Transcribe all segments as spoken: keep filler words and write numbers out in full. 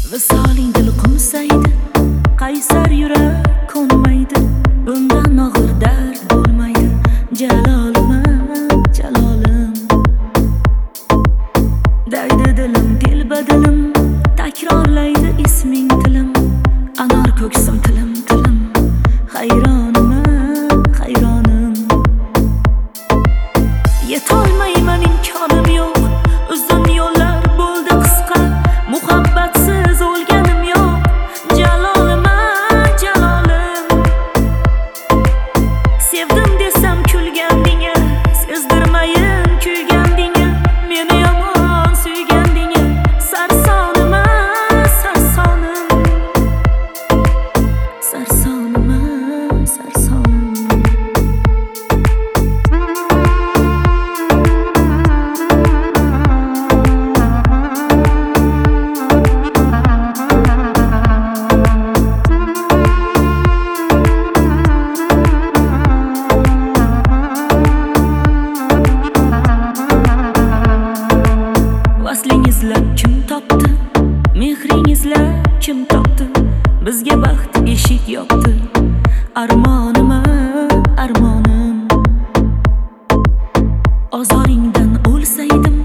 Visoling dil qumsaydi, qaysar yurak ko'nmaydi. Bundan og'ir dard bo'lmaydi. Jalolim, jalolim. Daydi dilim, telbadilim, takrorlaydi isming tilim. Anor ko'ksim tilim, tilim. Hayronim, hayronim. Yetolmayman, imkonim yo'q. Uzun yo'llar bo'ldi qisqa. Muhabbatsiz o'lganim yo'q. Jalolim, jalolim. Sevdim desam kulgandinga, sezdirmayin kuygandinga. Meni yomon suygandinga. Sarsonim, sarsonim. Sarsonim, sarsonim. Vaslingizlar kim topdi? Mehringizlar kim topdi? Bizga baxt eshik yopdi. Armonim, armonim. Ozoringdan o'lsaydim,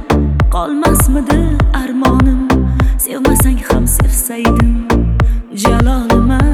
qolmasmidi armonim. Sevmasang ham sevsaydim. Jalolim,